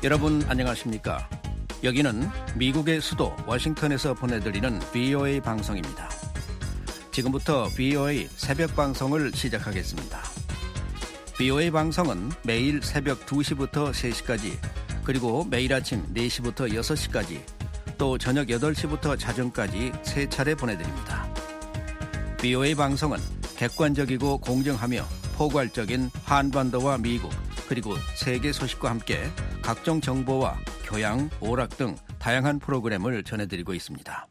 여러분 안녕하십니까? 여기는 미국의 수도 워싱턴에서 보내드리는 VOA 방송입니다. 지금부터 VOA 새벽 방송을 시작하겠습니다. VOA 방송은 매일 새벽 2시부터 3시까지 그리고 매일 아침 4시부터 6시까지 또 저녁 8시부터 자정까지 3차례 보내드립니다. VOA 방송은 객관적이고 공정하며 포괄적인 한반도와 미국 그리고 세계 소식과 함께 각종 정보와 교양, 오락 등 다양한 프로그램을 전해드리고 있습니다.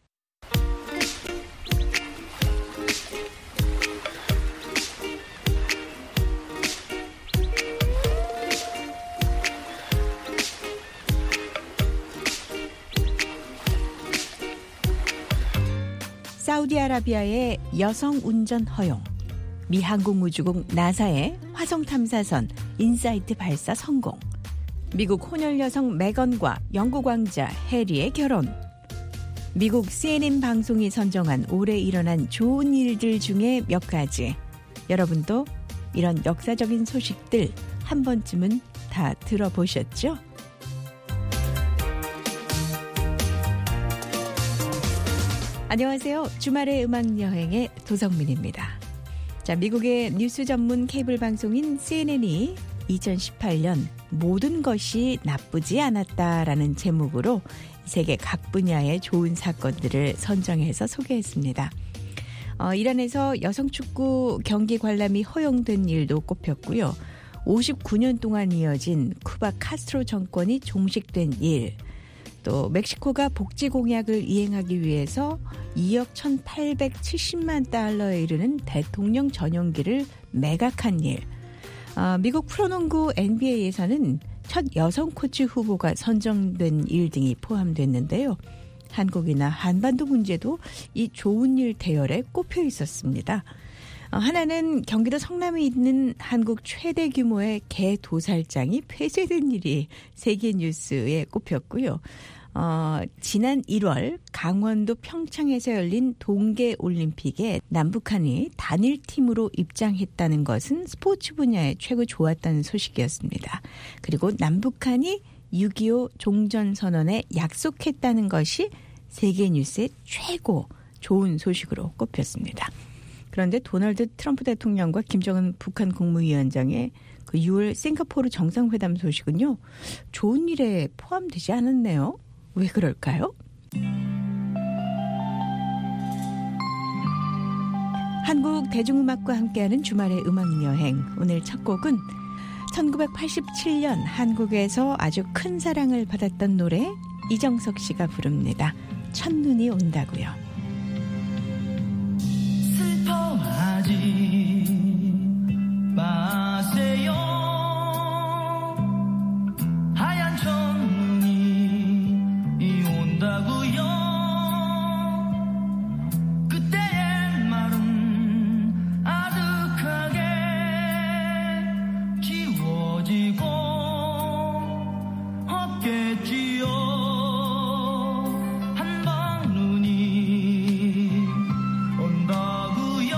사우디아라비아의 여성 운전 허용, 미 항공우주국 나사의 화성탐사선 인사이트 발사 성공, 미국 혼혈 여성 메건과 영국 왕자 해리의 결혼, 미국 CNN 방송이 선정한 올해 일어난 좋은 일들 중에 몇 가지. 여러분도 이런 역사적인 소식들 한 번쯤은 다 들어보셨죠? 안녕하세요. 주말의 음악여행의 도성민입니다. 자, 미국의 뉴스 전문 케이블 방송인 CNN이 2018년 모든 것이 나쁘지 않았다라는 제목으로 세계 각 분야의 좋은 사건들을 선정해서 소개했습니다. 이란에서 여성축구 경기 관람이 허용된 일도 꼽혔고요. 59년 동안 이어진 쿠바 카스트로 정권이 종식된 일, 또 멕시코가 복지 공약을 이행하기 위해서 2억 1,870만 달러에 이르는 대통령 전용기를 매각한 일, 미국 프로농구 NBA에서는 첫 여성 코치 후보가 선정된 일 등이 포함됐는데요. 한국이나 한반도 문제도 이 좋은 일 대열에 꼽혀 있었습니다. 하나는 경기도 성남에 있는 한국 최대 규모의 개 도살장이 폐쇄된 일이 세계 뉴스에 꼽혔고요. 지난 1월 강원도 평창에서 열린 동계올림픽에 남북한이 단일팀으로 입장했다는 것은 스포츠 분야에 최고 좋았다는 소식이었습니다. 그리고 남북한이 6.25 종전선언에 약속했다는 것이 세계 뉴스의 최고 좋은 소식으로 꼽혔습니다. 그런데 도널드 트럼프 대통령과 김정은 북한 국무위원장의 그 6월 싱가포르 정상회담 소식은요, 좋은 일에 포함되지 않았네요. 왜 그럴까요? 한국 대중음악과 함께하는 주말의 음악여행. 오늘 첫 곡은 1987년 한국에서 아주 큰 사랑을 받았던 노래 이정석 씨가 부릅니다. 첫눈이 온다고요. 슬퍼하지 마세요. 하얀 첫눈이 온다고요. 그때의 말은 아득하게 지워지고 없겠지요. 한방 눈이 온다고요.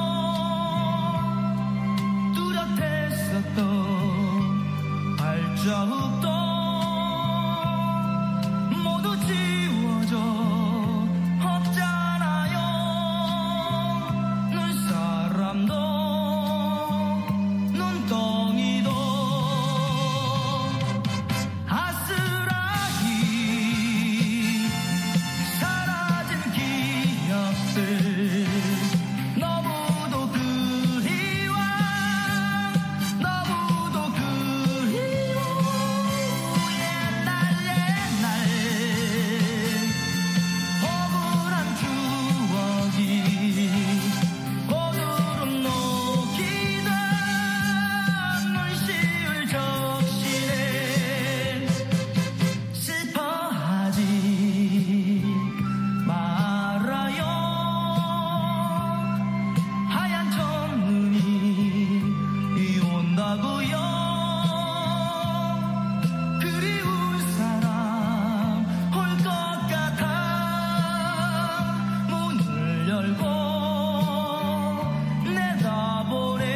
뚜렷했었던 발자국도 모두 지워져 없잖아요. 눈사람도 눈덩이도 아스라기 사라진 기억들 너무도 그리워. 너무도 그리워. 옛날 억울한 추억이 고드름 녹이다 눈시울 적시네. 슬퍼하지 말아요. 하얀 첫눈이 온다고요. 그리운 사람 올 것 같아. 문을 열고 내다보래.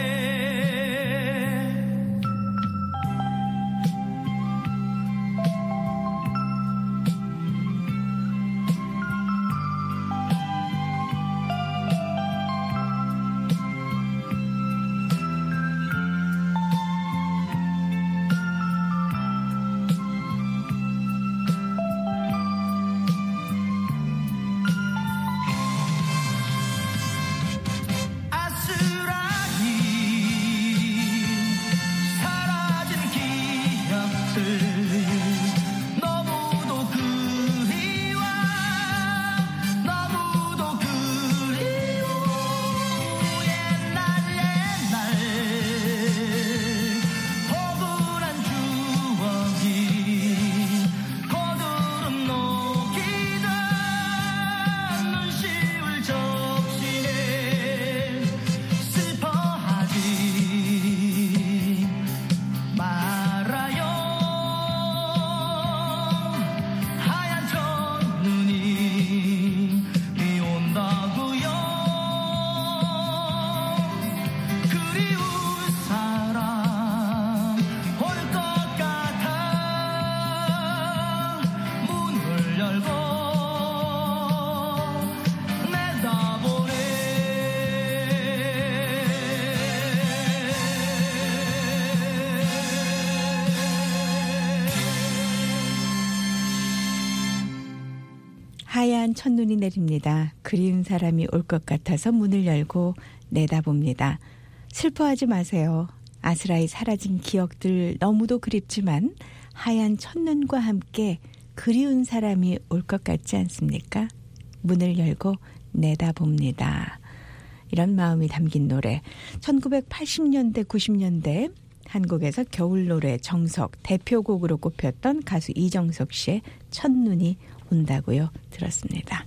첫눈이 내립니다. 그리운 사람이 올 것 같아서 문을 열고 내다봅니다. 슬퍼하지 마세요. 아스라이 사라진 기억들 너무도 그립지만 하얀 첫눈과 함께 그리운 사람이 올 것 같지 않습니까? 문을 열고 내다봅니다. 이런 마음이 담긴 노래. 1980년대, 90년대 한국에서 겨울 노래 정석 대표곡으로 꼽혔던 가수 이정석 씨의 첫눈이 온다고요. 들었습니다.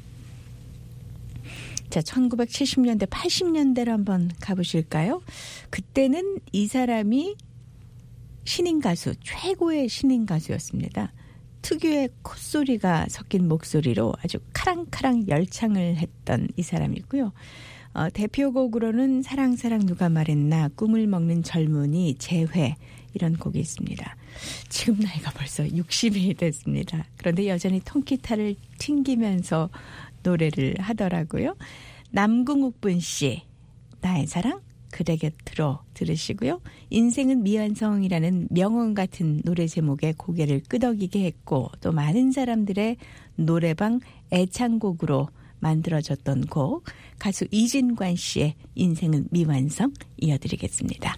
자, 1970년대, 80년대로 한번 가보실까요? 그때는 이 사람이 신인 가수, 최고의 신인 가수였습니다. 특유의 콧소리가 섞인 목소리로 아주 카랑카랑 열창을 했던 이 사람이고요. 대표곡으로는 사랑사랑 누가 말했나, 꿈을 먹는 젊은이, 재회 이런 곡이 있습니다. 지금 나이가 벌써 60이 됐습니다. 그런데 여전히 통기타를 튕기면서 노래를 하더라고요. 남궁옥분 씨, 나의 사랑 그대 곁으로 들으시고요. 인생은 미완성이라는 명언 같은 노래 제목에 고개를 끄덕이게 했고 또 많은 사람들의 노래방 애창곡으로 만들어졌던 곡 가수 이진관 씨의 인생은 미완성 이어드리겠습니다.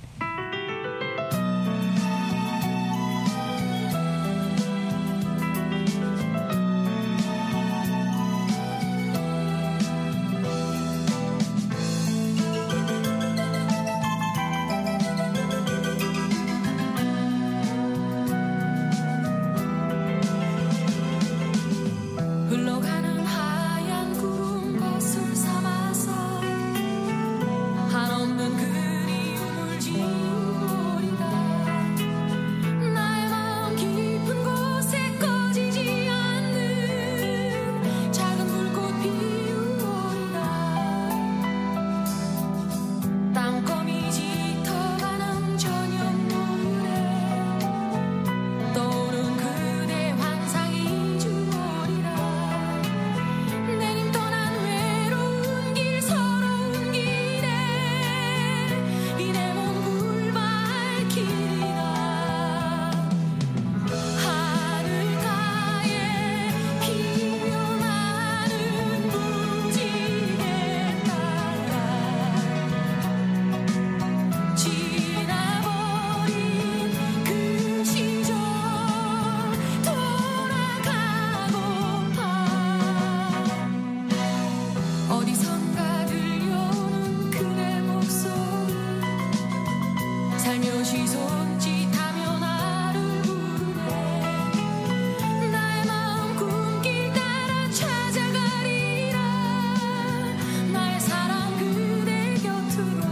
흘러가는 하얀 구름 것을 삼아서 한없는 그리움을 지우리다. 나의 마음 깊은 곳에 꺼지지 않는 작은 불꽃 피우리다. 땀거미 짙어가는 저녁 노을에 떠오른 그대 환상이 주어리라. 내님 떠난 외로운 길 서러운 길에 이 내 몸 불발키리라. 하늘가에 피어나는 무지개 따라 지나버린 그 시절 돌아가고파. 어디선가 들려오는 그대 목소리 살며시 손짓하며 나를 부르네. 나의 마음 꿈길 따라 찾아가리라. 나의 사랑 그대 곁으로.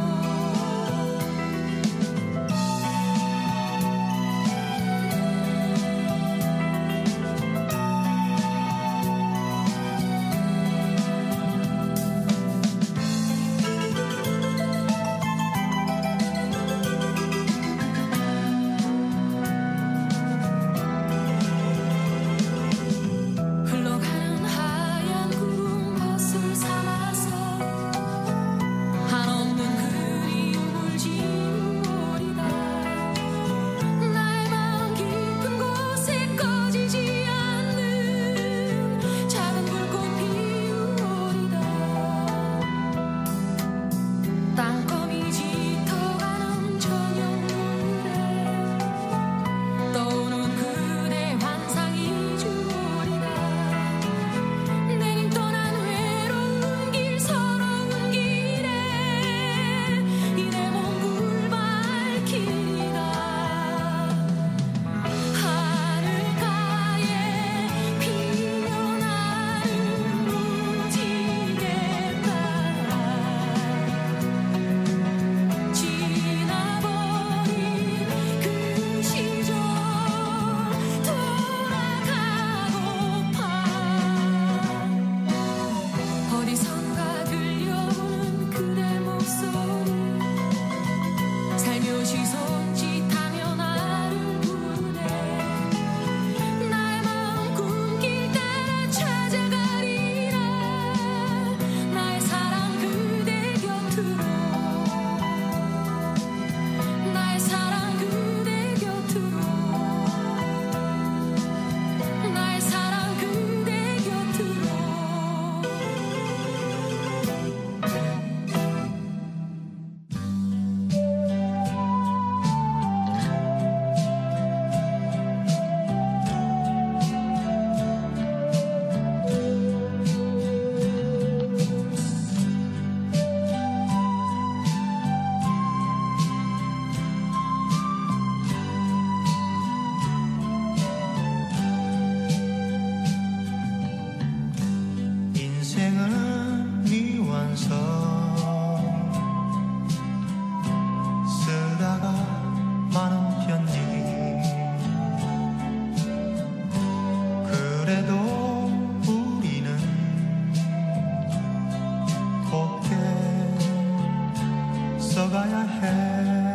굴러가야 해.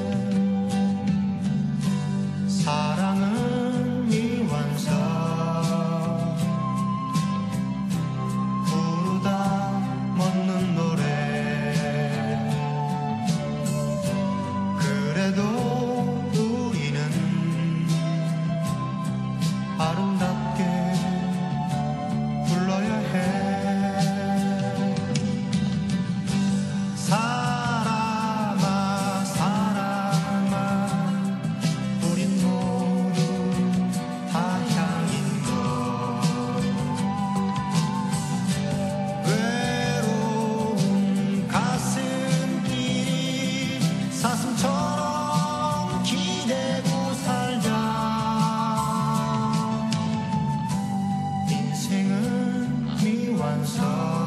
사랑은 미완성 부르다 멎는 노래. 그래도 우리는 아름답게 불러야 해. 사랑아 사랑아 우린 모두 다 향인 것. 외로운 가슴길이 사슴처럼 기대고 살자. 인생은 미완성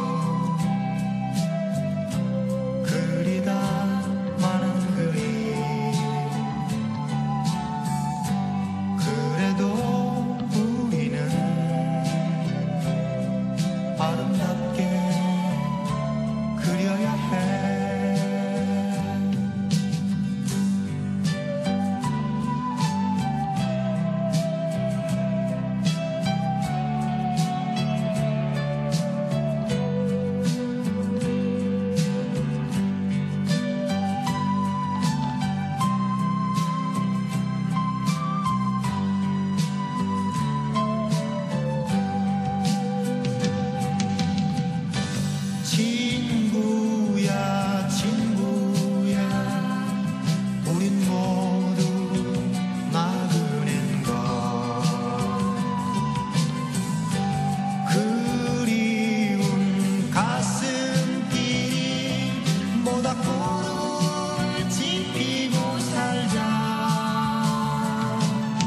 그리다 많은 그림. 그래도 우리는 아름답게 그려야 해. 친구야 친구야 우린 모두 나그네인 것. 그리운 가슴길이 모닥불을 지피고 살자.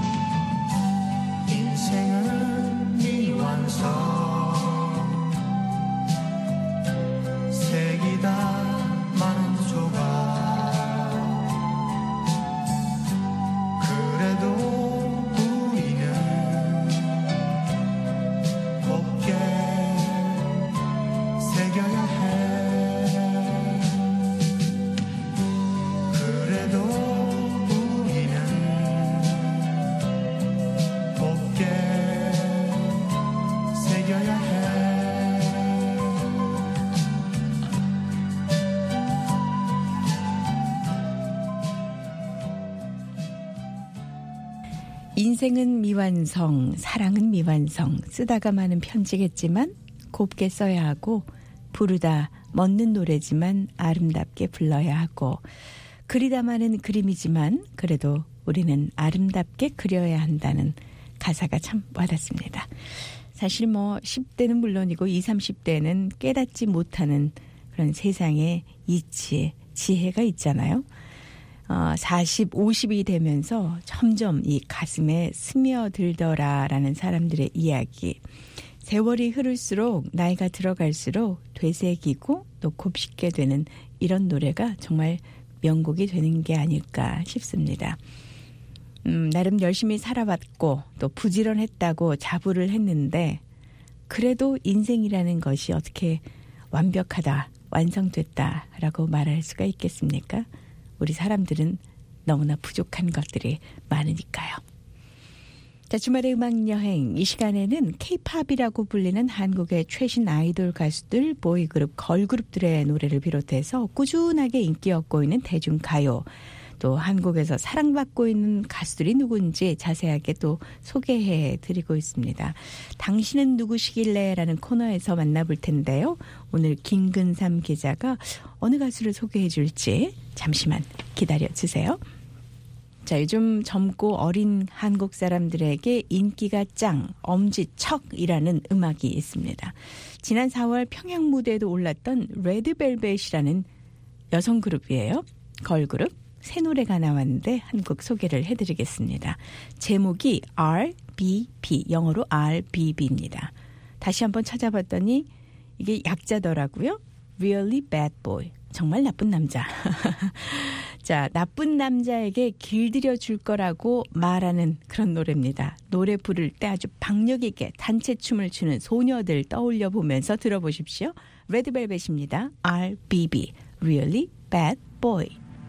인생은 미완성 색이다 많은 조각. 그래도 우리는 곱게 새겨야 해. 그래도 우리는 곱게 새겨야 해. 인생은 미완성, 사랑은 미완성. 쓰다가 많은 편지겠지만 곱게 써야 하고 부르다 멎는 노래지만 아름답게 불러야 하고 그리다 많은 그림이지만 그래도 우리는 아름답게 그려야 한다는 가사가 참 와닿습니다. 사실 뭐 10대는 물론이고 20, 30대는 깨닫지 못하는 그런 세상의 이치, 지혜가 있잖아요. 40, 50이 되면서 점점 이 가슴에 스며들더라라는 사람들의 이야기. 세월이 흐를수록 나이가 들어갈수록 되새기고 또 곱씹게 되는 이런 노래가 정말 명곡이 되는 게 아닐까 싶습니다. 나름 열심히 살아왔고 또 부지런했다고 자부를 했는데 그래도 인생이라는 것이 어떻게 완벽하다, 완성됐다라고 말할 수가 있겠습니까? 우리 사람들은 너무나 부족한 것들이 많으니까요. 자, 주말의 음악여행 이 시간에는 K-팝이라고 불리는 한국의 최신 아이돌 가수들, 보이그룹, 걸그룹들의 노래를 비롯해서 꾸준하게 인기 얻고 있는 대중가요, 또 한국에서 사랑받고 있는 가수들이 누군지 자세하게 또 소개해드리고 있습니다. 당신은 누구시길래? 라는 코너에서 만나볼 텐데요. 오늘 김근삼 기자가 어느 가수를 소개해 줄지 잠시만 기다려주세요. 자, 요즘 젊고 어린 한국 사람들에게 인기가 짱, 엄지척이라는 음악이 있습니다. 지난 4월 평양 무대에도 올랐던 레드벨벳이라는 여성 그룹이에요. 걸그룹. 새 노래가 나왔는데 한 곡 소개를 해드리겠습니다. 제목이 RBB, 영어로 RBB입니다. 다시 한번 찾아봤더니 이게 약자더라고요. Really bad boy. 정말 나쁜 남자. 자, 나쁜 남자에게 길들여 줄 거라고 말하는 그런 노래입니다. 노래 부를 때 아주 박력 있게 단체 춤을 추는 소녀들 떠올려 보면서 들어보십시오. 레드벨벳입니다. RBB, Really Bad Boy.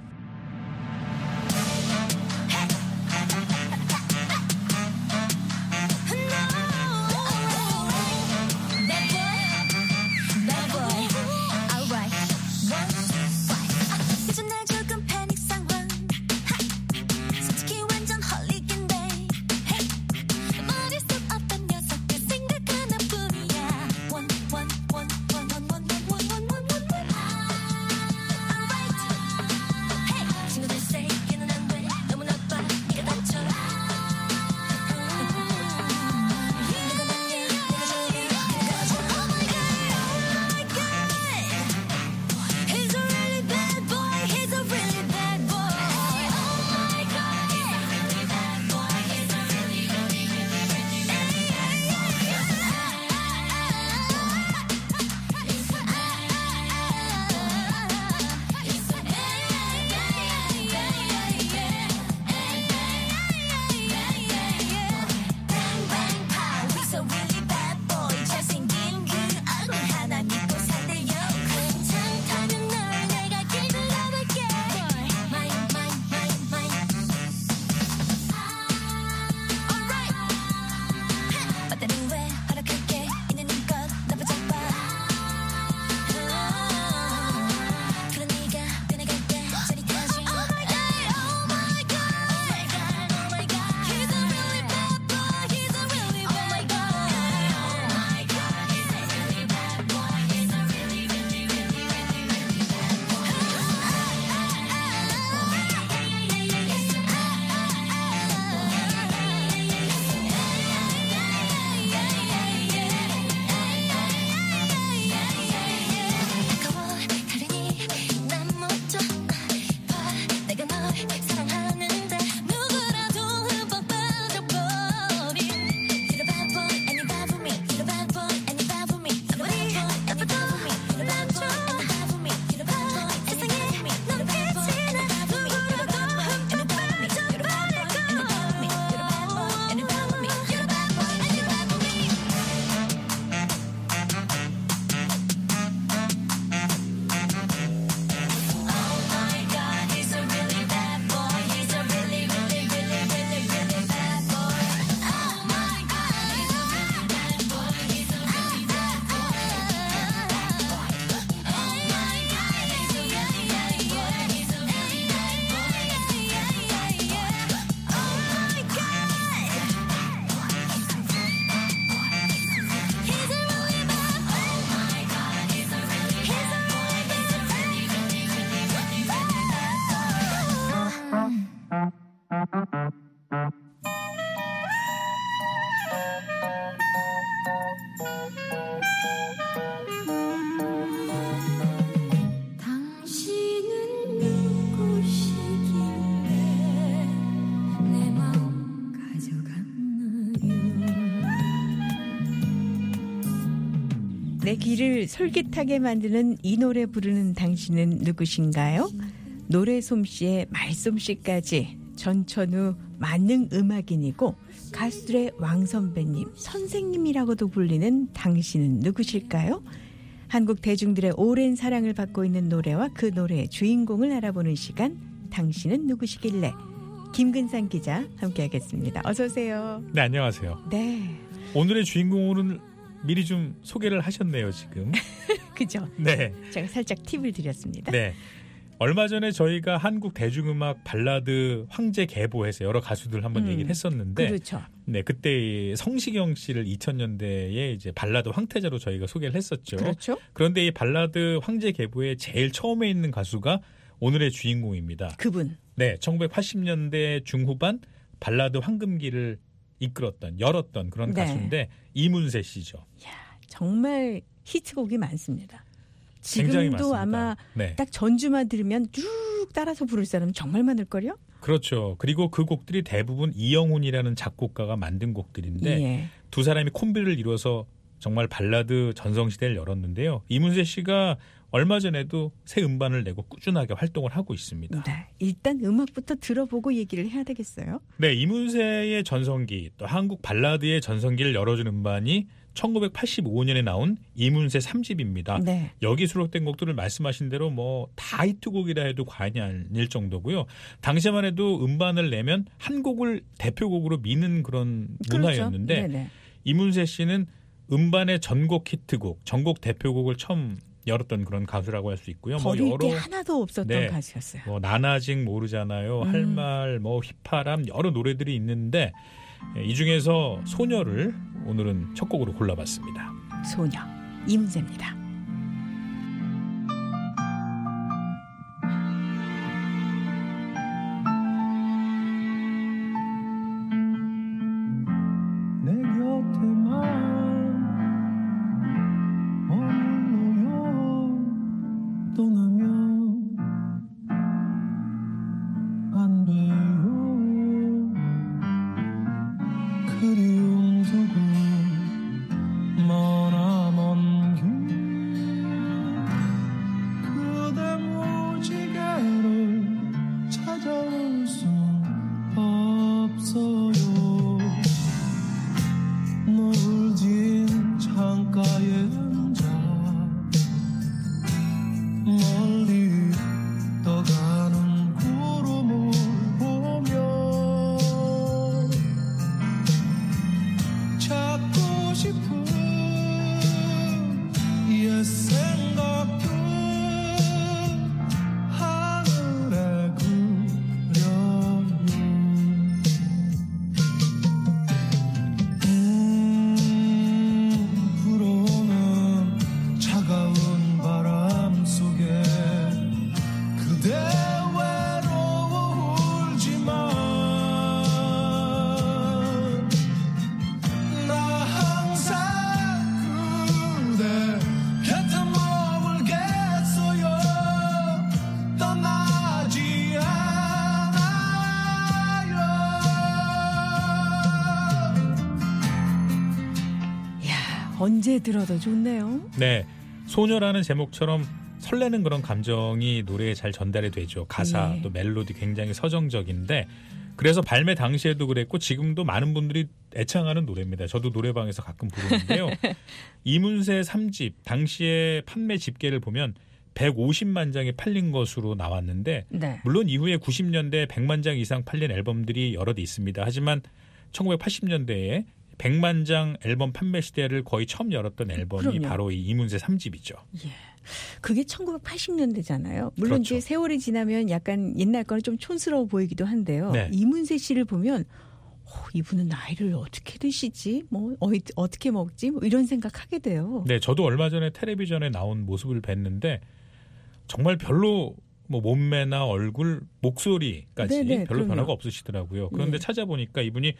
내 귀를 솔깃하게 만드는 이 노래 부르는 당신은 누구신가요? 노래 솜씨에 말솜씨까지 전천후 만능 음악인이고 가수들의 왕선배님, 선생님이라고도 불리는 당신은 누구실까요? 한국 대중들의 오랜 사랑을 받고 있는 노래와 그 노래의 주인공을 알아보는 시간, 당신은 누구시길래? 김근상 기자 함께하겠습니다. 어서 오세요. 네, 안녕하세요. 네. 오늘의 주인공은 미리 좀 소개를 하셨네요, 지금. 그죠? 네. 제가 살짝 팁을 드렸습니다. 네. 얼마 전에 저희가 한국 대중음악 발라드 황제 계보에서 여러 가수들 한번 얘기를 했었는데, 그렇죠. 네, 그때 성시경 씨를 2000년대에 이제 발라드 황태자로 저희가 소개를 했었죠. 그렇죠. 그런데 이 발라드 황제 계보에 제일 처음에 있는 가수가 오늘의 주인공입니다. 그분. 네, 1980년대 중후반 발라드 황금기를 열었던 그런 네. 가수인데 이문세 씨죠. 이야, 정말 히트곡이 많습니다. 굉장히 지금도 많습니다. 아마 네. 딱 전주만 들으면 쭉 따라서 부를 사람 정말 많을걸요? 그렇죠. 그리고 그 곡들이 대부분 이영훈이라는 작곡가가 만든 곡들인데 예. 두 사람이 콤비를 이뤄서 정말 발라드 전성시대를 열었는데요. 이문세 씨가 얼마 전에도 새 음반을 내고 꾸준하게 활동을 하고 있습니다. 네, 일단 음악부터 들어보고 얘기를 해야 되겠어요? 네, 이문세의 전성기 또 한국 발라드의 전성기를 열어준 음반이 1985년에 나온 이문세 3집입니다. 네. 여기 수록된 곡들을 말씀하신 대로 뭐 다 히트곡이라 해도 과언이 아닐 정도고요. 당시만 해도 음반을 내면 한 곡을 대표곡으로 미는 그런 문화였는데 그렇죠. 네네. 이문세 씨는 음반의 전곡 히트곡, 전곡 대표곡을 처음 열었던 그런 가수라고 할 수 있고요. 버릴 뭐 게 여러 하나도 없었던 네. 가수였어요. 뭐 나나직 모르잖아요. 할 말, 뭐 휘파람 여러 노래들이 있는데 이 중에서 소녀를 오늘은 첫 곡으로 골라봤습니다. 소녀 이문세입니다. 내 곁에만 머물러요. 떠나면 안 돼요. 그리움 두고 머나먼 길 그대 무지개를 찾아올 수 없어요. 노을진 창가에 앉아 멀리 떠가는 구름을 보며 찾고 싶은 옛 생각들 하늘에 그려요. 불어오는 차가운 바람 속에 그대 외로워 울지만 나 항상 그대 곁에 머물겠어요. 떠나지 않아요. 이야, 언제 들어도 좋네요. 네, 소녀라는 제목처럼 설레는 그런 감정이 노래에 잘 전달이 되죠. 가사 네. 또 멜로디 굉장히 서정적인데 그래서 발매 당시에도 그랬고 지금도 많은 분들이 애창하는 노래입니다. 저도 노래방에서 가끔 부르는데요. 이문세 3집 당시에 판매 집계를 보면 150만 장이 팔린 것으로 나왔는데 네. 물론 이후에 90년대 100만 장 이상 팔린 앨범들이 여럿 있습니다. 하지만 1980년대에 100만 장 앨범 판매 시대를 거의 처음 열었던 앨범이 그럼요. 바로 이 이문세 3집이죠. 예. 그게 1980년대잖아요. 물론 그렇죠. 이제 세월이 지나면 약간 옛날 거는 좀 촌스러워 보이기도 한데요. 네. 이문세 씨를 보면 이분은 나이를 어떻게 드시지? 뭐 어떻게 먹지? 뭐 이런 생각하게 돼요. 네, 저도 얼마 전에 텔레비전에 나온 모습을 뵀는데 정말 별로 뭐 몸매나 얼굴, 목소리까지 네네, 별로 그럼요. 변화가 없으시더라고요. 그런데 예. 찾아보니까 이분이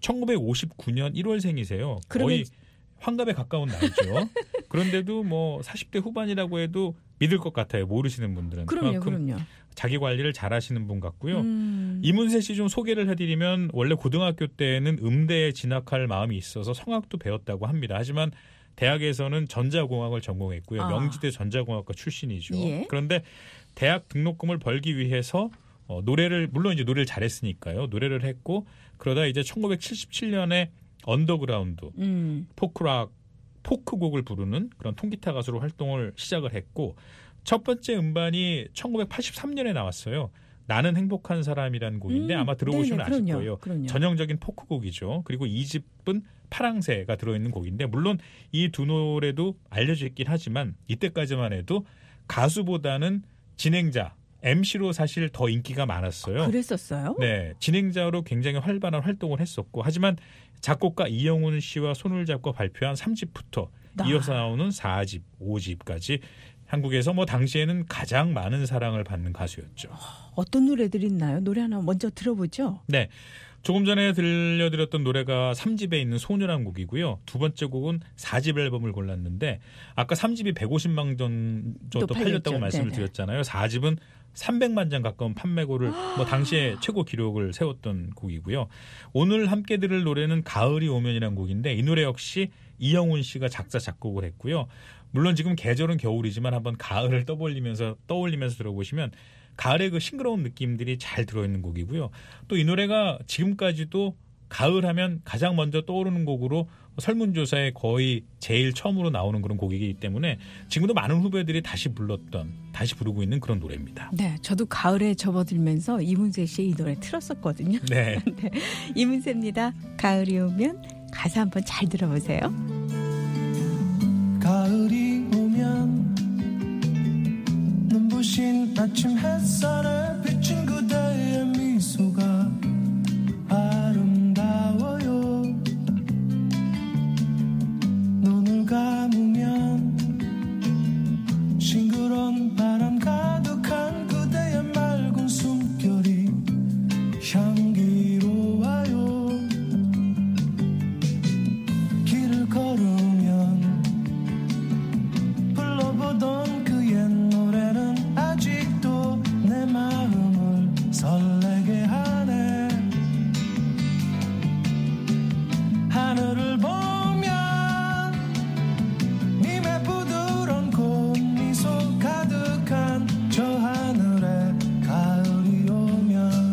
1959년 1월생이세요. 그러면 거의 환갑에 가까운 나이죠. 그런데도 뭐 40대 후반이라고 해도 믿을 것 같아요. 모르시는 분들은. 그럼요, 그만큼 그럼요. 자기 관리를 잘하시는 분 같고요. 이문세 씨 좀 소개를 해드리면 원래 고등학교 때는 음대에 진학할 마음이 있어서 성악도 배웠다고 합니다. 하지만 대학에서는 전자공학을 전공했고요. 아. 명지대 전자공학과 출신이죠. 예. 그런데 대학 등록금을 벌기 위해서 노래를 물론 이제 노래를 잘했으니까요. 노래를 했고 그러다 이제 1977년에 언더그라운드 포크락 포크곡을 부르는 그런 통기타 가수로 활동을 시작을 했고 첫 번째 음반이 1983년에 나왔어요. 나는 행복한 사람이라는 곡인데 아마 들어보시면 네네, 아실 그럼요, 거예요. 그럼요. 전형적인 포크곡이죠. 그리고 2집은 파랑새가 들어있는 곡인데 물론 이 두 노래도 알려져 있긴 하지만 이때까지만 해도 가수보다는 진행자, MC로 사실 더 인기가 많았어요. 그랬었어요? 네, 진행자로 굉장히 활발한 활동을 했었고 하지만 작곡가 이영훈 씨와 손을 잡고 발표한 3집부터 이어서 나오는 4집, 5집까지 한국에서 뭐 당시에는 가장 많은 사랑을 받는 가수였죠. 어떤 노래들이 있나요? 노래 하나 먼저 들어보죠. 네. 조금 전에 들려드렸던 노래가 3집에 있는 소녀란 곡이고요. 두 번째 곡은 4집 앨범을 골랐는데 아까 3집이 150만 장 정도 또 팔렸다고 팔렸죠. 말씀을 네네. 드렸잖아요. 4집은 300만 장 가까운 판매고를 뭐 당시에 최고 기록을 세웠던 곡이고요. 오늘 함께 들을 노래는 가을이 오면이라는 곡인데 이 노래 역시 이영훈 씨가 작사 작곡을 했고요. 물론 지금 계절은 겨울이지만 한번 가을을 떠올리면서 들어보시면 가을의 그 싱그러운 느낌들이 잘 들어있는 곡이고요. 또 이 노래가 지금까지도 가을 하면 가장 먼저 떠오르는 곡으로 설문조사에 거의 제일 처음으로 나오는 그런 곡이기 때문에 지금도 많은 후배들이 다시 부르고 있는 그런 노래입니다. 네, 저도 가을에 접어들면서 이문세 씨의 이 노래 틀었었거든요. 네. 네, 이문세입니다. 가을이 오면 가사 한번 잘 들어보세요. 가을이 오면 눈부신 아침 햇살에 비친 그대의 미소가 아름다워요. 눈을 감으면 싱그러운 바람 가득한 그대의 맑은 숨결이 향기로워요. 길을 걸으면 불러보던 그 옛 노래는 아직도 내 마음을 설레게 하네. 하늘을 보면 님의 부드러운 꽃미소 가득한 저 하늘에 가을이 오면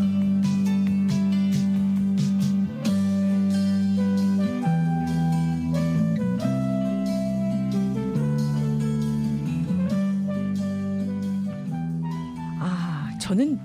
저는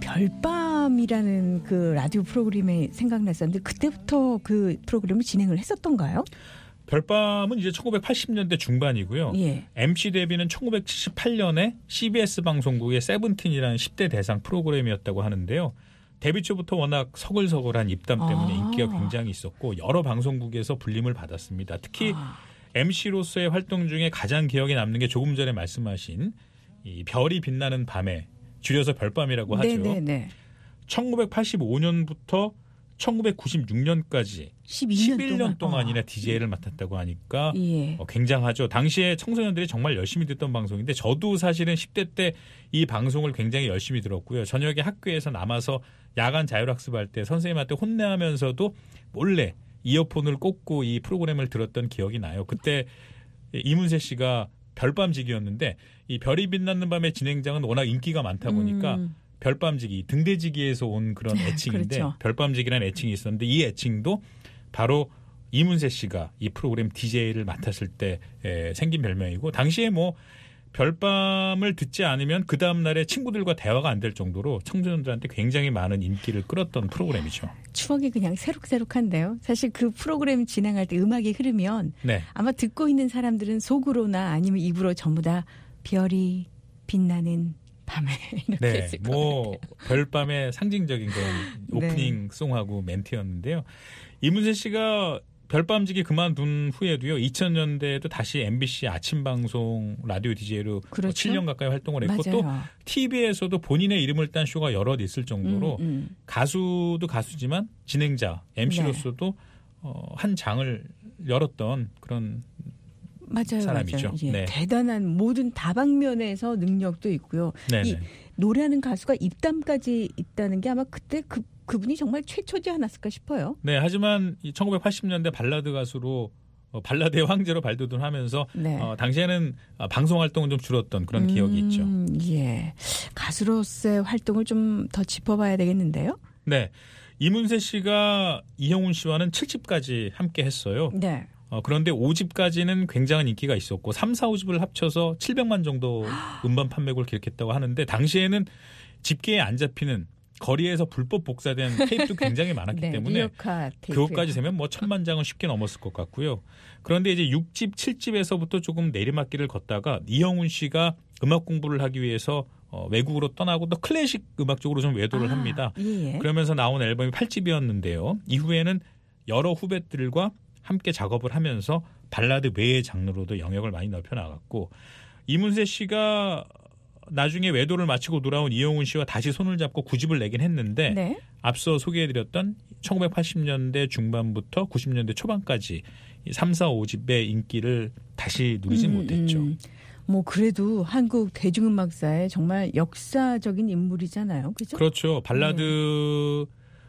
별밤이라는 그 라디오 프로그램이 생각났었는데 그때부터 그 프로그램을 진행을 했었던가요? 별밤은 이제 1980년대 중반이고요. 예. MC 데뷔는 1978년에 CBS 방송국의 세븐틴이라는 10대 대상 프로그램이었다고 하는데요. 데뷔 초부터 워낙 서글서글한 입담 때문에 인기가 굉장히 있었고 여러 방송국에서 불림을 받았습니다. 특히 MC로서의 활동 중에 가장 기억에 남는 게 조금 전에 말씀하신 이 별이 빛나는 밤에 줄여서 별밤이라고 하죠. 네네네. 1985년부터 1996년까지 11년 동안이나 아. DJ를 맡았다고 하니까 예. 굉장하죠. 당시에 청소년들이 정말 열심히 듣던 방송인데 저도 사실은 10대 때 이 방송을 굉장히 열심히 들었고요. 저녁에 학교에서 남아서 야간 자율학습할 때 선생님한테 혼내하면서도 몰래 이어폰을 꽂고 이 프로그램을 들었던 기억이 나요. 그때 이문세 씨가 별밤지기였는데 이 별이 빛나는 밤의 진행장은 워낙 인기가 많다 보니까 별밤지기, 등대지기에서 온 그런 애칭인데 그렇죠. 별밤지기라는 애칭이 있었는데 이 애칭도 바로 이문세 씨가 이 프로그램 DJ를 맡았을 때 생긴 별명이고 당시에 뭐 별밤을 듣지 않으면 그 다음 날에 친구들과 대화가 안 될 정도로 청소년들한테 굉장히 많은 인기를 끌었던 프로그램이죠. 추억이 그냥 새록새록한데요. 사실 그 프로그램 진행할 때 음악이 흐르면 네. 아마 듣고 있는 사람들은 속으로나 아니면 입으로 전부 다 별이 빛나는 밤에 이렇게 네, 했을 것 뭐 같아요. 별밤의 상징적인 그런 오프닝 송하고 멘트였는데요. 이문세 씨가 별밤지기 그만둔 후에도요. 2000년대에도 다시 MBC 아침 방송 라디오 DJ로 그렇죠. 7년 가까이 활동을 했고 맞아요. 또 TV에서도 본인의 이름을 딴 쇼가 여럿 있을 정도로 가수도 가수지만 진행자 MC로서도 한 장을 열었던 그런 맞아요, 사람이죠. 맞아요. 예, 네. 대단한 모든 다방면에서 능력도 있고요. 네네. 이 노래하는 가수가 입담까지 있다는 게 아마 그때 그분이 정말 최초지 않았을까 싶어요. 네, 하지만 이 1980년대 발라드 가수로 발라드의 황제로 발돋움하면서 네. 당시에는 방송 활동은 좀 줄었던 그런 기억이 있죠. 예, 가수로서의 활동을 좀 더 짚어봐야 되겠는데요. 네, 이문세 씨가 이형훈 씨와는 7집까지 함께 했어요. 네. 그런데 5집까지는 굉장한 인기가 있었고 3, 4, 5집을 합쳐서 700만 정도 음반 판매고를 기록했다고 하는데 당시에는 집계에 안 잡히는 거리에서 불법 복사된 테이프도 굉장히 많았기 네, 때문에 리어카 테이프. 그것까지 세면 뭐 1000만 장은 쉽게 넘었을 것 같고요. 그런데 이제 6집, 7집에서부터 조금 내리막길을 걷다가 이형훈 씨가 음악 공부를 하기 위해서 외국으로 떠나고 또 클래식 음악 쪽으로 좀 외도를 합니다. 예. 그러면서 나온 앨범이 8집이었는데요. 이후에는 여러 후배들과 함께 작업을 하면서 발라드 외의 장르로도 영역을 많이 넓혀 나갔고 이문세 씨가 나중에 외도를 마치고 돌아온 이형훈 씨와 다시 손을 잡고 9집을 내긴 했는데 네. 앞서 소개해드렸던 1980년대 중반부터 90년대 초반까지 3, 4, 5집의 인기를 다시 누리진 못했죠. 뭐 그래도 한국 대중음악사의 정말 역사적인 인물이잖아요. 그죠? 그렇죠. 발라드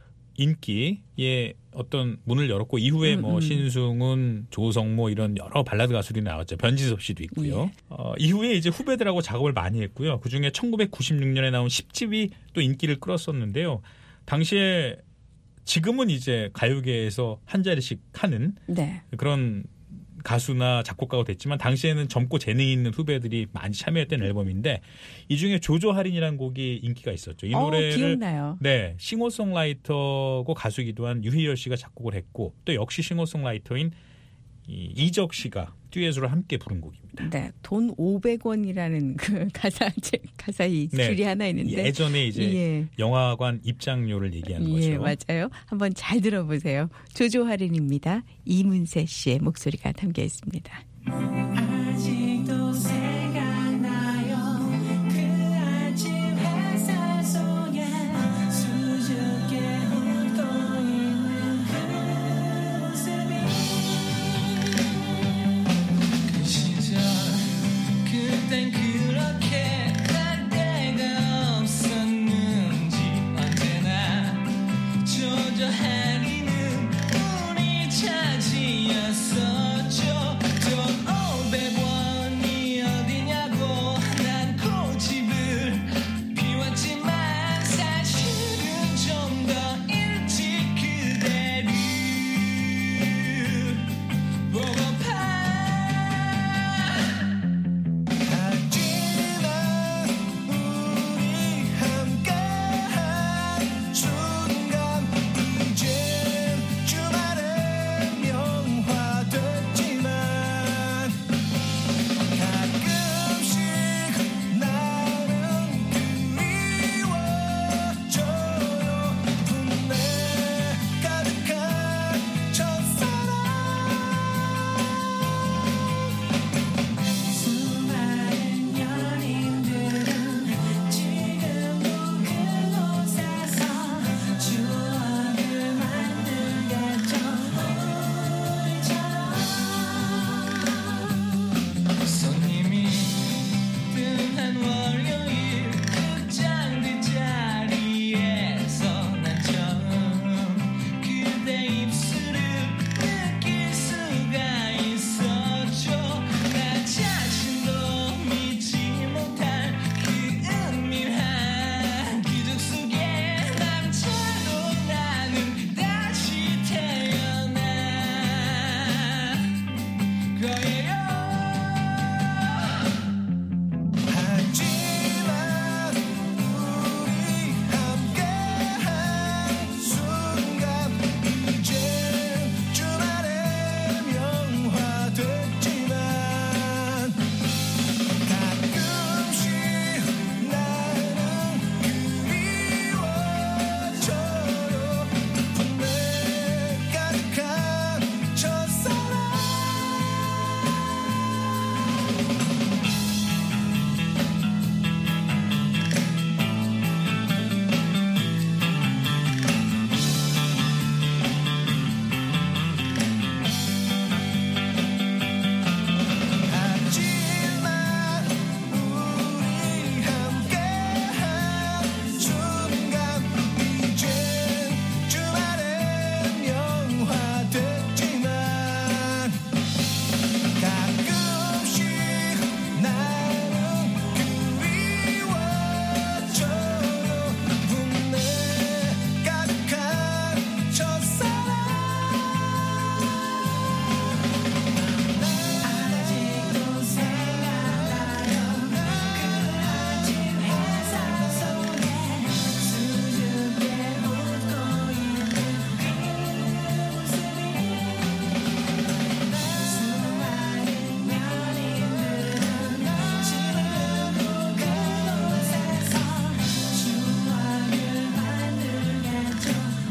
인기의 어떤 문을 열었고 이후에 뭐 신승훈, 조성모 이런 여러 발라드 가수들이 나왔죠. 변지섭 씨도 있고요. 이후에 이제 후배들하고 작업을 많이 했고요. 그중에 1996년에 나온 10집이 또 인기를 끌었었는데요. 당시에 지금은 이제 가요계에서 한 자리씩 하는 네. 그런 가수나 작곡가가 됐지만 당시에는 젊고 재능이 있는 후배들이 많이 참여했던 앨범인데 이 중에 조조 할인이라는 곡이 인기가 있었죠. 이 노래를 기억나요. 네, 싱어송라이터고 가수이기도 한 유희열 씨가 작곡을 했고 또 역시 싱어송라이터인 이적 씨가 듀엣으로 함께 부른 곡입니다. 네, 돈 500원이라는 그 가사의 줄이 하나 있는데 예전에 이제 영화관 입장료를 얘기하는 거죠. 예, 맞아요. 한번 잘 들어보세요. 조조 할인입니다. 이문세 씨의 목소리가 담겨 있습니다. 아직도 생각나요 그 아침 햇살 속에 수줍게 웃고 있는 그 모습이 그 시절 그땐 그렇게 할 데가 없었는지 언제나 조조 할인은 우리 차지였었죠. 돈 500원이 어디냐고 난 고집을 피웠지만 사실은 좀 더 일찍 그대를 보고파. 하지만 우리 함께한 순간 이제 주말은 명화됐지만 가끔씩 나는 그리워져요. 분내 가득한 첫사랑 수많은 연인들은 지금도 그곳에서 추억을 만들겠죠. 우리처럼 손님이 뜸한 월요일 극장 뒷자리에서 난 처음 그대 입술을 느낄 수가 있었죠. 나 자신도 믿지 못할 그 은밀한 기적 속에 남자로 나는 다시 태어난 거예요. 하지만 우리 함께한 순간 이제 주말에 명화됐지만 가끔씩 나는 그리워져요. 분내 가득한 첫사랑 하지만 우리 함께한 순간 이제 주말에 명화됐지만 가끔씩 나는 그리워져요. 분내 가득한 첫사랑 아직도 생각나요 그 아침 햇살 속에 수줍게 웃고 있는 그 모습이 수많은 연인들은 지금도 그곳에서 추억을 만들겠죠.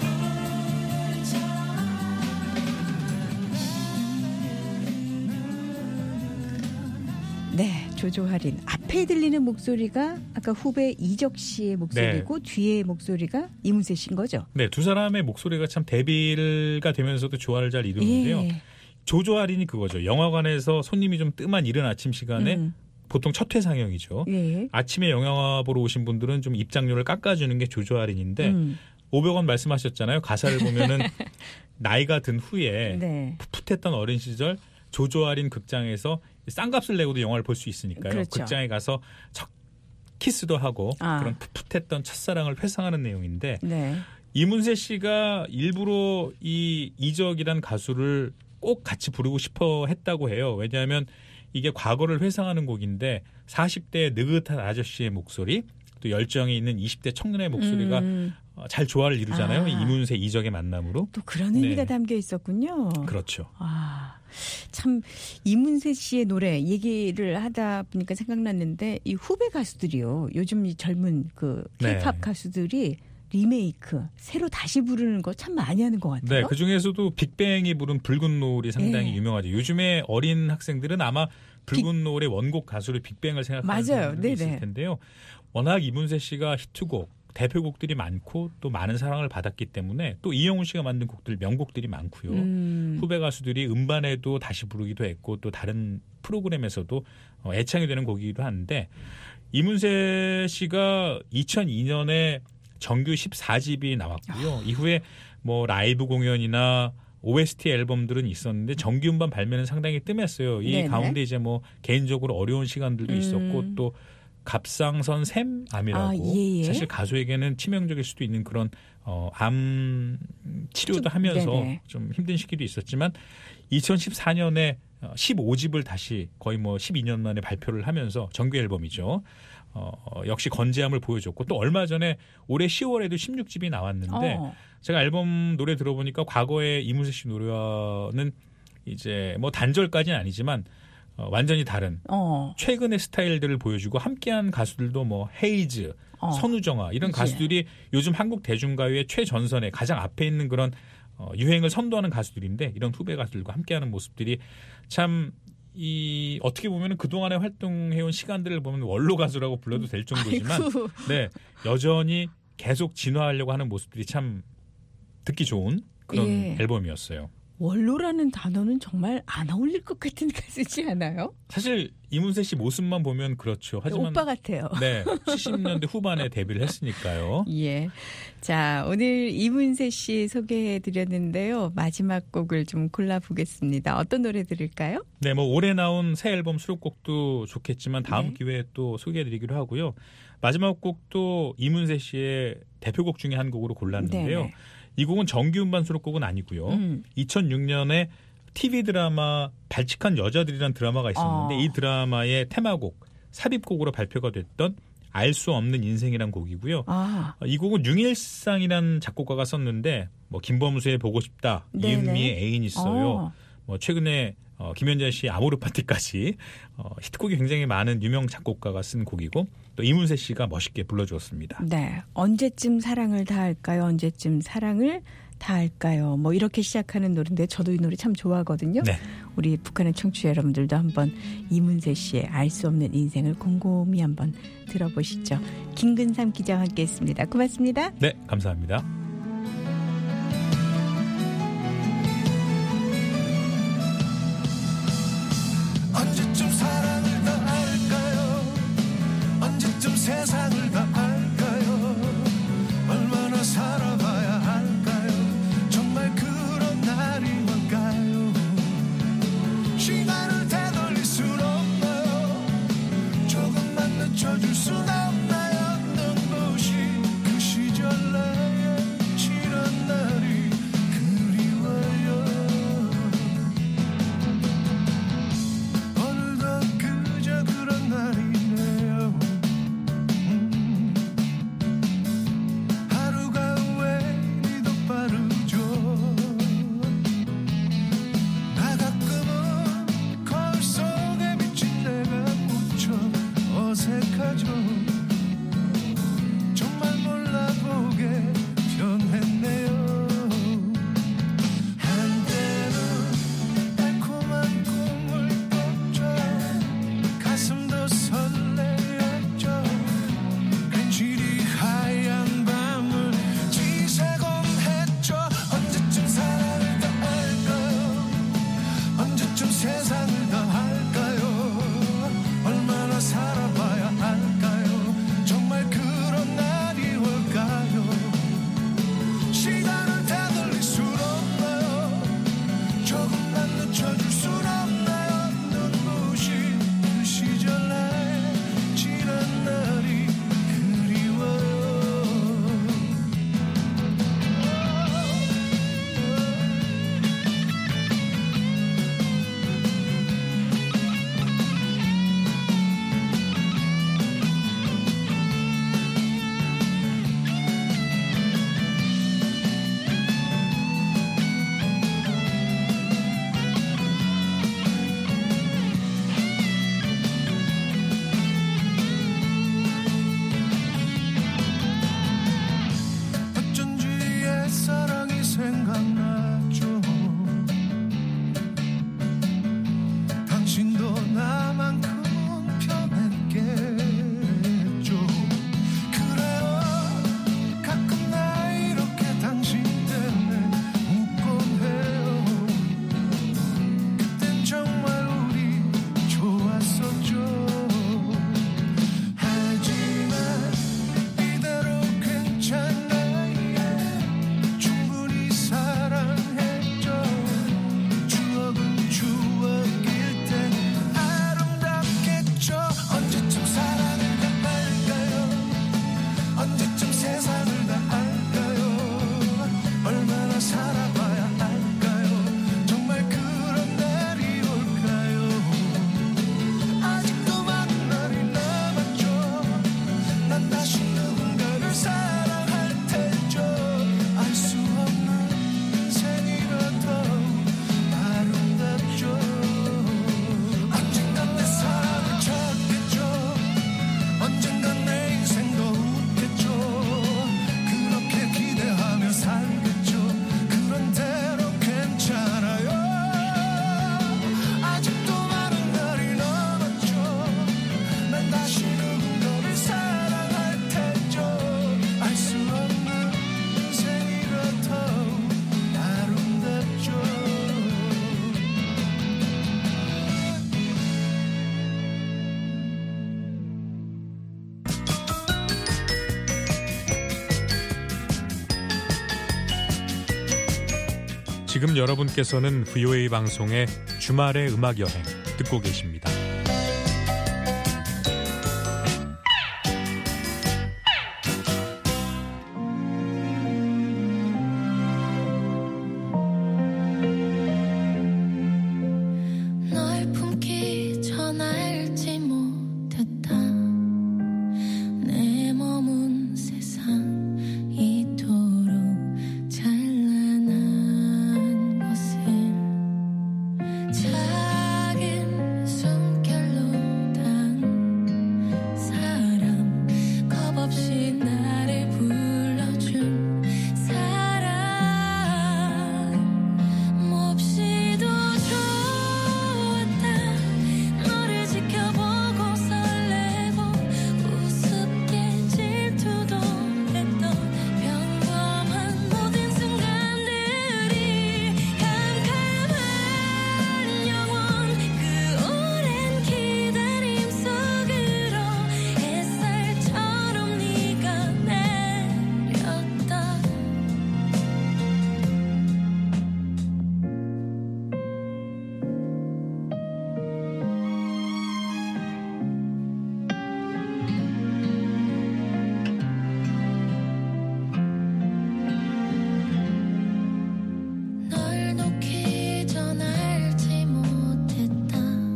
네, 조조 할인. 앞에 들리는 목소리가 아까 후배 이적 씨의 목소리고 뒤에 목소리가 이문세 씨인 거죠. 네, 두 사람의 목소리가 참 대비가 되면서도 조화를 잘 이루는데요. 예. 조조 할인이 그거죠. 영화관에서 손님이 좀 뜸한 이른 아침 시간에 보통 첫 회 상영이죠. 예. 아침에 영화 보러 오신 분들은 좀 입장료를 깎아주는 게 조조 할인인데 500원 말씀하셨잖아요. 가사를 보면은 나이가 든 후에 네. 풋풋했던 어린 시절 조조 할인 극장에서 싼값을 내고도 영화를 볼 수 있으니까요. 그렇죠. 극장에 가서 키스도 하고 그런 풋풋했던 첫사랑을 회상하는 내용인데 네. 이문세 씨가 일부러 이 이적이란 가수를 꼭 같이 부르고 싶어 했다고 해요. 왜냐하면 이게 과거를 회상하는 곡인데 40대의 느긋한 아저씨의 목소리 또 열정이 있는 20대 청년의 목소리가 잘 조화를 이루잖아요. 이문세 이적의 만남으로. 또 그런 의미가 네. 담겨 있었군요. 그렇죠. 참 이문세 씨의 노래 얘기를 하다 보니까 생각났는데 이 후배 가수들이요. 요즘 이 젊은 그 K-팝 네. 가수들이 리메이크 새로 다시 부르는 거 참 많이 하는 것 같아요. 네, 그 중에서도 빅뱅이 부른 붉은 노을이 상당히 네. 유명하죠. 요즘에 어린 학생들은 아마 붉은 노을의 원곡 가수를 빅뱅을 생각하는 맞아요. 사람들이 있을 네네. 텐데요. 워낙 이문세 씨가 히트곡, 대표곡들이 많고 또 많은 사랑을 받았기 때문에 또 이영훈 씨가 만든 곡들, 명곡들이 많고요. 후배 가수들이 음반에도 다시 부르기도 했고 또 다른 프로그램에서도 애창이 되는 곡이기도 한데 이문세 씨가 2002년에 정규 14집이 나왔고요. 이후에 뭐 라이브 공연이나 OST 앨범들은 있었는데 정규 음반 발매는 상당히 뜸했어요. 이 네네. 가운데 이제 뭐 개인적으로 어려운 시간들도 있었고 또 갑상선 샘암이라고 예. 사실 가수에게는 치명적일 수도 있는 그런 암 치료도 하면서 네네. 좀 힘든 시기도 있었지만 2014년에 15집을 다시 거의 뭐 12년 만에 발표를 하면서 정규 앨범이죠. 역시 건재함을 보여줬고 또 얼마 전에 올해 10월에도 16집이 나왔는데 제가 앨범 노래 들어보니까 과거의 이문세 씨 노래와는 이제 뭐 단절까지는 아니지만 완전히 다른 최근의 스타일들을 보여주고 함께한 가수들도 뭐 헤이즈, 선우정아 이런 가수들이 요즘 한국 대중가요의 최전선에 가장 앞에 있는 그런 유행을 선도하는 가수들인데 이런 후배 가수들과 함께하는 모습들이 참 어떻게 보면 그동안에 활동해온 시간들을 보면 원로 가수라고 불러도 될 정도지만 네, 여전히 계속 진화하려고 하는 모습들이 참 듣기 좋은 그런 앨범이었어요. 원로라는 단어는 정말 안 어울릴 것 같은 가수지 않아요? 사실 이문세 씨 모습만 보면 그렇죠. 하지만 오빠 같아요. 네, 70년대 후반에 데뷔를 했으니까요. 예. 자, 오늘 이문세 씨 소개해드렸는데요. 마지막 곡을 좀 골라보겠습니다. 어떤 노래 들을까요? 네, 뭐 올해 나온 새 앨범 수록곡도 좋겠지만 다음 네. 기회에 또 소개해드리기로 하고요. 마지막 곡도 이문세 씨의 대표곡 중에 한 곡으로 골랐는데요. 네네. 이 곡은 정규 음반 수록곡은 아니고요. 2006년에 TV 드라마 발칙한 여자들이라는 드라마가 있었는데 이 드라마의 테마곡, 삽입곡으로 발표가 됐던 알 수 없는 인생이란 곡이고요. 이 곡은 윤일상이라는 작곡가가 썼는데 뭐 김범수의 보고 싶다, 네네. 이은미의 애인 있어요. 뭐 최근에 김연자 씨의 아모르 파티까지 히트곡이 굉장히 많은 유명 작곡가가 쓴 곡이고 또 이문세 씨가 멋있게 불러주었습니다. 네. 언제쯤 사랑을 다 할까요? 언제쯤 사랑을 다 할까요? 뭐 이렇게 시작하는 노래인데 저도 이 노래 참 좋아하거든요. 네. 우리 북한의 청취자 여러분들도 한번 이문세 씨의 알 수 없는 인생을 곰곰이 한번 들어보시죠. 김근삼 기자와 함께했습니다. 고맙습니다. 네, 감사합니다. 언제쯤 사랑을 다 할까요? 언제쯤 세상을 다 할까요? 얼마나 살아봐야 할까요? 정말 그런 날이 올까요? 시간을 되돌릴 순 없나요? 조금만 늦춰줄 순 없나요? 눈부신 그 시절 나의 지난 날이 그리워요. 오늘도 그저 그런 날이네요. 하루가 왜 이리도 빠르죠? 나 가끔은 거울 속에 비친 내가 무척 어색하죠. 정말 몰라보게 변했네요. 한때는 달콤한 꿈을 꿨죠. 가슴도 설레었죠. 괜시리 하얀 밤을 지새곤 했죠. 언제쯤 사랑을 다 할까요? 언제쯤 세상을 다 할까요? 얼마나 살아봐야 할까요? 정말 그런 날이 올까요? 시간 지금 여러분께서는 VOA 방송의 주말의 음악여행 듣고 계십니다. 널 품기 전 알지 못했다. 내 머문 세상 이토록 찬란한 것을 작은 숨결로 단 사람 겁없이 나를 불러준 사람 몹시도 좋았다. 너를 지켜보고 설레고 우습게 질투도 했던 평범한 모든 순간들이 캄캄한 영원 그 오랜 기다림 속으로 햇살처럼 네가 내렸다. 널 놓기 전 알지 못했다.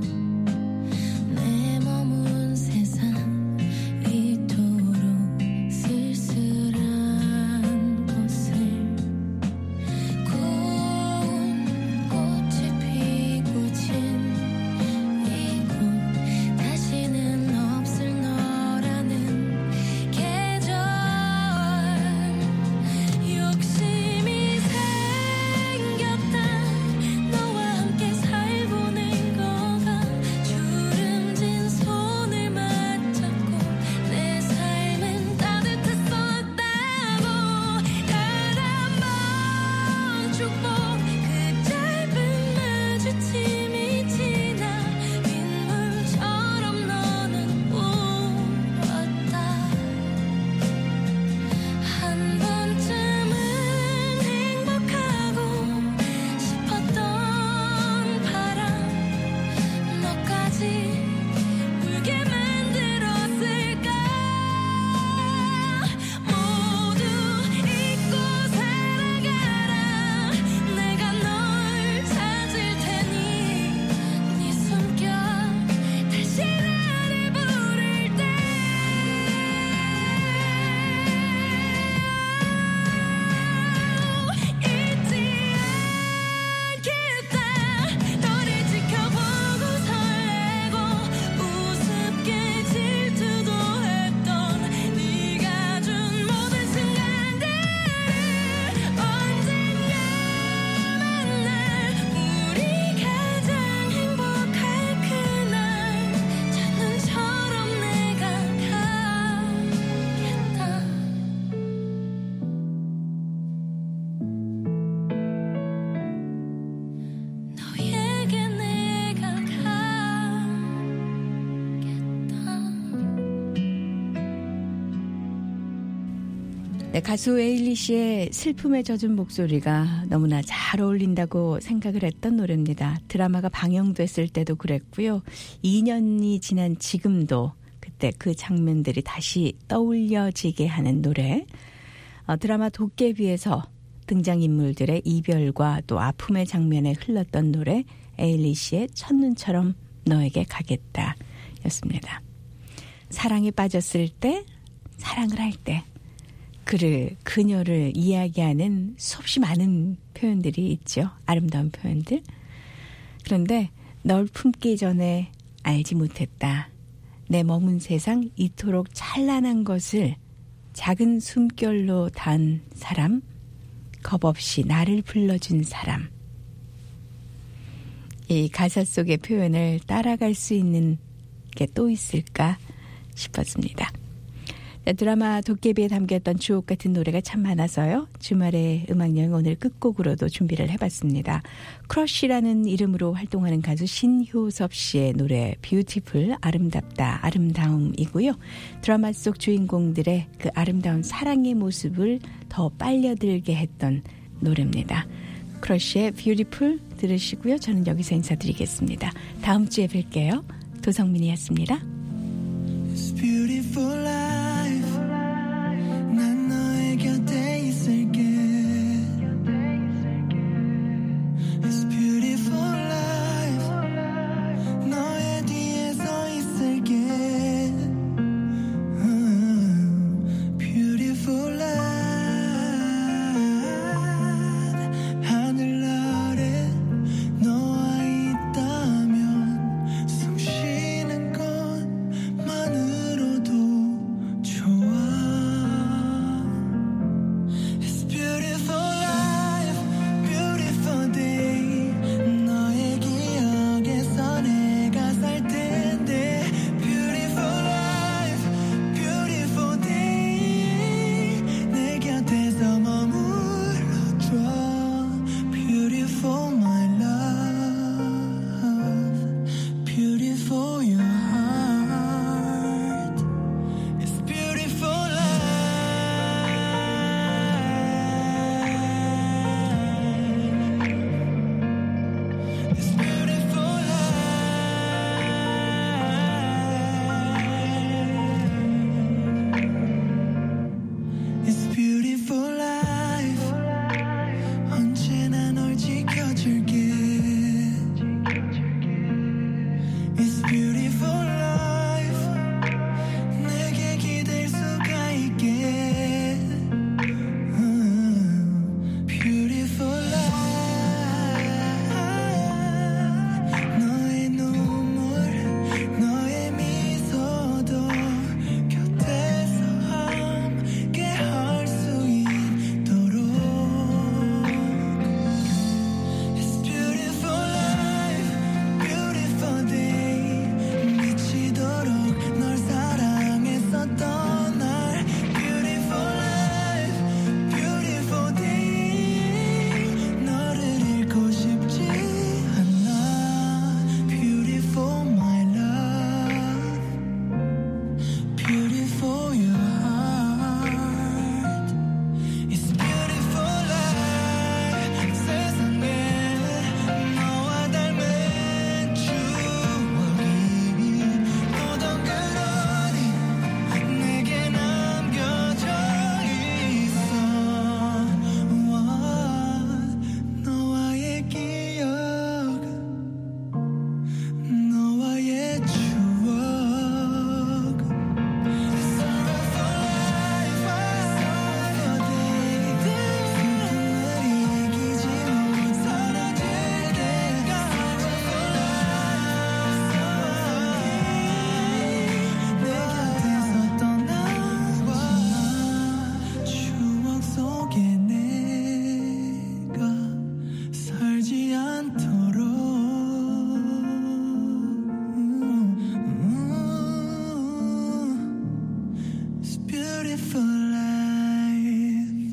내 머문 세상 이토록 쓸쓸한 곳을 고운 꽃이 피고 진 이곳 다시는 없을 너라는 계절 욕심이 생겼다. 너와 함께 살보낸 거가 주름진 손을 맞잡고 내 삶은 따뜻했었다고. 단한 번 축복 그 짧은 마주침이 지나 빗물처럼 너는 울었다. 한 번쯤은 행복하고 싶었던 바람 너까지 울게 만들었을까. 모두 잊고 살아가라. 내가 널 찾을 테니 네 숨결 다시 나를 부를 때 잊지 않겠다. 너를 지켜보고 설레고 우습게 질투도 했던 네가 준 모든 순간들을 언젠가 만날 우리 가장 행복할 그날 첫눈처럼 내가 가겠다. 너에게 내가 가겠다. 네, 가수 에일리시의 슬픔에 젖은 목소리가 너무나 잘 어울린다고 생각을 했던 노래입니다. 드라마가 방영됐을 때도 그랬고요. 2년이 지난 지금도 그때 그 장면들이 다시 떠올려지게 하는 노래. 드라마 도깨비에서 등장인물들의 이별과 또 아픔의 장면에 흘렀던 노래 에일리시의 첫눈처럼 너에게 가겠다 였습니다. 사랑에 빠졌을 때, 사랑을 할 때 그녀를 이야기하는 수없이 많은 표현들이 있죠. 아름다운 표현들. 그런데 널 품기 전에 알지 못했다. 내 머문 세상 이토록 찬란한 것을 작은 숨결로 단 사람, 겁없이 나를 불러준 사람. 이 가사 속의 표현을 따라갈 수 있는 게 또 있을까 싶었습니다. 드라마 도깨비에 담겼던 주옥 같은 노래가 참 많아서요. 주말의 음악여행 오늘 끝곡으로도 준비를 해봤습니다. 크러쉬라는 이름으로 활동하는 가수 신효섭 씨의 노래 뷰티풀, 아름답다, 아름다움이고요. 드라마 속 주인공들의 그 아름다운 사랑의 모습을 더 빨려들게 했던 노래입니다. 크러쉬의 Beautiful 들으시고요. 저는 여기서 인사드리겠습니다. 다음 주에 뵐게요. 도성민이었습니다. It's beautiful life. 난 너의 곁에 있을게. It's beautiful life. 너의 뒤에 서 있을게. Beautiful life. 하늘 아래 너와 있다면 숨 쉬는 것만으로도 좋아. It's beautiful life, beautiful day. 너의 기억에서 내가 살 텐데. Beautiful life, beautiful day. 내 곁에서 머물러줘. Beautiful my love, beautiful your heart. It's beautiful life. It's beautiful life. It's beautiful life. 언제나 널 지켜줄게. It's beautiful life. 내게 기댈 수가 있게. Beautiful life. 너의 눈물, 너의 미소도 곁에서 함께 할 수 있도록. It's beautiful life, beautiful day. 미치도록 널 사랑했었던 날. Beautiful life, beautiful day. 너를 잃고 싶지 않아. Beautiful my love, beautiful your heart. It's beautiful life. 세상에 너와 닮은 추억이 모든 그러니 내게 남겨져 있어. 너와의 기억, 너와의 추억. It's all for life, it's all for day. 슬픔을 이기지 못 사라질 때가. It's all for life, 내 곁에서 떠나와 추억 속에 내가 살지 않도록. It's beautiful life.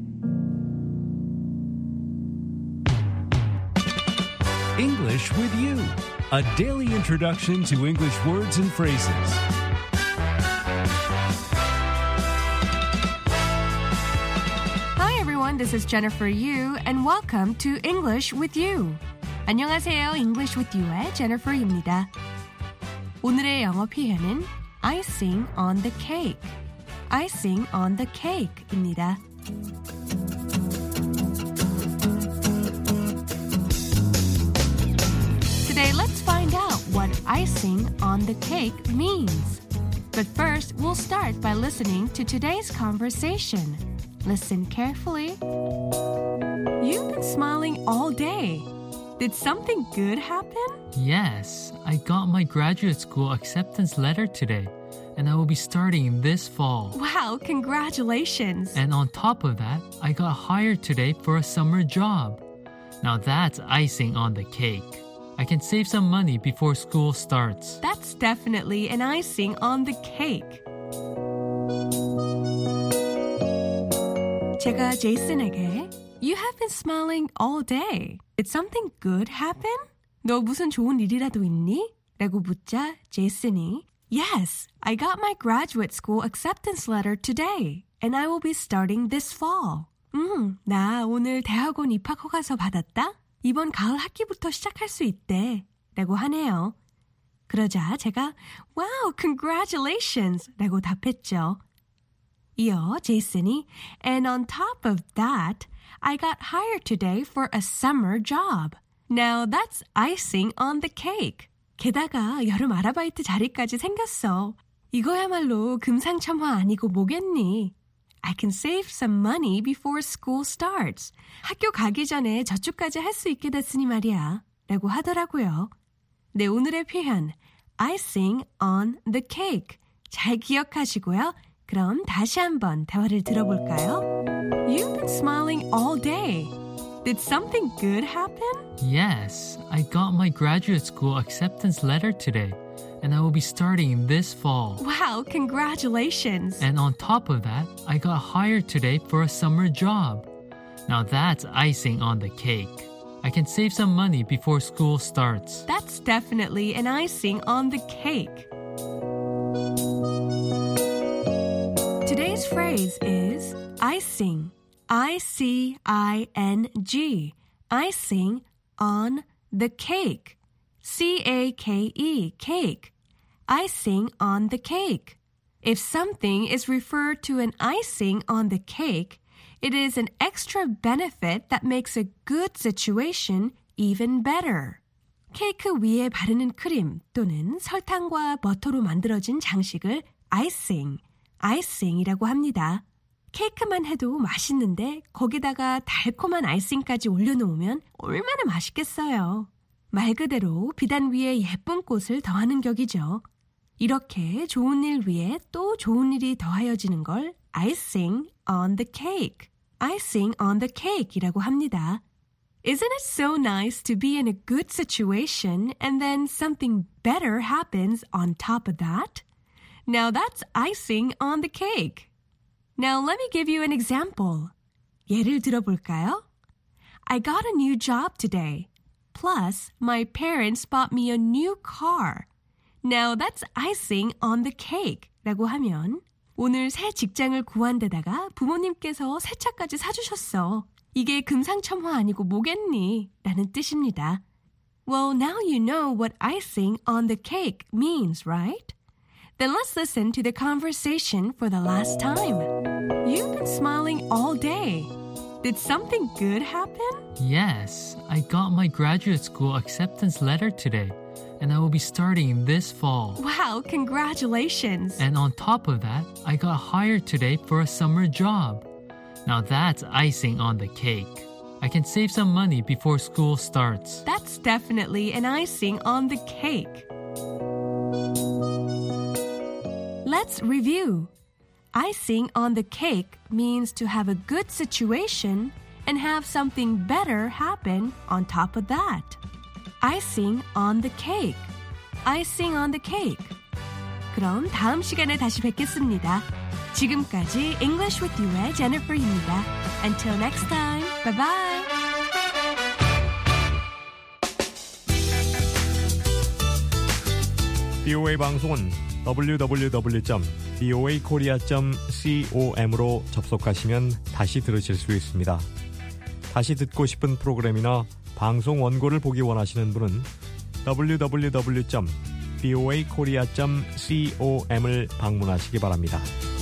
English with You, a daily introduction to English words and phrases. Hi everyone, this is Jennifer Yu and welcome to English with You. 안녕하세요, English with You의 Jennifer입니다. 오늘의 영어 표현은 icing on the cake. icing on the cake입니다. Today, let's find out what icing on the cake means. But first, we'll start by listening to today's conversation. Listen carefully. You've been smiling all day. Did something good happen? Yes, I got my graduate school acceptance letter today, and I will be starting this fall. Wow, congratulations. And on top of that, I got hired today for a summer job. Now that's icing on the cake. I can save some money before school starts. That's definitely an icing on the cake. 제가 제이슨에게 You have been smiling all day. Did something good happen? 너 무슨 좋은 일이라도 있니? 라고 묻자 제이슨이 Yes, I got my graduate school acceptance letter today, and I will be starting this fall. 나 오늘 대학원 입학 허가서 받았다? 이번 가을 학기부터 시작할 수 있대. 라고 하네요. 그러자 제가 Wow, congratulations! 라고 답했죠. 이어 제이슨이 And on top of that, I got hired today for a summer job. Now that's icing on the cake. 게다가 여름 아르바이트 자리까지 생겼어. 이거야말로 금상첨화 아니고 뭐겠니? I can save some money before school starts. 학교 가기 전에 저축까지 할 수 있게 됐으니 말이야. 라고 하더라고요. 네, 오늘의 표현 icing on the cake. 잘 기억하시고요. 그럼 다시 한번 대화를 들어볼까요? You've been smiling all day. Did something good happen? Yes, I got my graduate school acceptance letter today, and I will be starting this fall. Wow, congratulations. And on top of that, I got hired today for a summer job. Now that's icing on the cake. I can save some money before school starts. That's definitely an icing on the cake. Today's phrase is icing. I-C-I-N-G. Icing on the cake. C-A-K-E. Cake. Icing on the cake. If something is referred to an icing on the cake, it is an extra benefit that makes a good situation even better. 케이크 위에 바르는 크림 또는 설탕과 버터로 만들어진 장식을 아이싱이라고 합니다. 케이크만 해도 맛있는데 거기다가 달콤한 아이싱까지 올려놓으면 얼마나 맛있겠어요. 말 그대로 비단 위에 예쁜 꽃을 더하는 격이죠. 이렇게 좋은 일 위에 또 좋은 일이 더하여지는 걸 icing on the cake, icing on the cake이라고 합니다. Isn't it so nice to be in a good situation and then something better happens on top of that? Now that's icing on the cake. Now let me give you an example. 예를 들어볼까요? I got a new job today. Plus, my parents bought me a new car. Now that's icing on the cake. 라고 하면 오늘 새 직장을 구한 데다가 부모님께서 새 차까지 사주셨어. 이게 금상첨화 아니고 뭐겠니? 라는 뜻입니다. Well, now you know what icing on the cake means, right? Then let's listen to the conversation for the last time. You've been smiling all day. Did something good happen? Yes, I got my graduate school acceptance letter today, and I will be starting this fall. Wow, congratulations. And on top of that, I got hired today for a summer job. Now that's icing on the cake. I can save some money before school starts. That's definitely an icing on the cake. Let's review. Icing on the cake means to have a good situation and have something better happen on top of that. Icing on the cake. Icing on the cake. 그럼 다음 시간에 다시 뵙겠습니다. 지금까지 English with You의 Jennifer입니다. Until next time. Bye bye. VOA 방송은 www.voakorea.com으로 접속하시면 다시 들으실 수 있습니다. 다시 듣고 싶은 프로그램이나 방송 원고를 보기 원하시는 분은 www.voakorea.com을 방문하시기 바랍니다.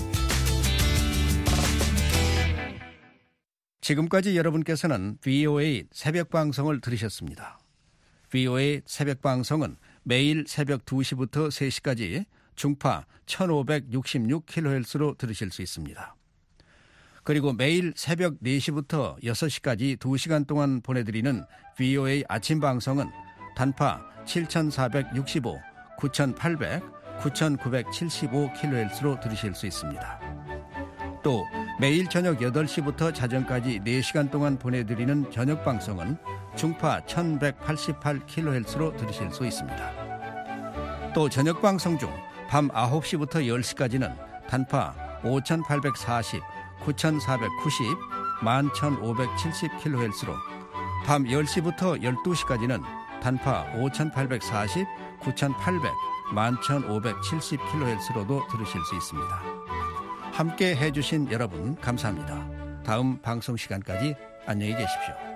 지금까지 여러분께서는 VOA 새벽 방송을 들으셨습니다. VOA 새벽 방송은 매일 새벽 2시부터 3시까지 중파 1566kHz로 들으실 수 있습니다. 그리고 매일 새벽 4시부터 6시까지 2시간 동안 보내드리는 VOA 아침 방송은 단파 7465, 9800, 9975kHz로 들으실 수 있습니다. 또 매일 저녁 8시부터 자정까지 4시간 동안 보내드리는 저녁 방송은 중파 1188kHz로 들으실 수 있습니다. 또 저녁 방송 중 밤 9시부터 10시까지는 단파 5840, 9490, 11570kHz로 밤 10시부터 12시까지는 단파 5840, 9800, 11570kHz로도 들으실 수 있습니다. 함께 해주신 여러분 감사합니다. 다음 방송 시간까지 안녕히 계십시오.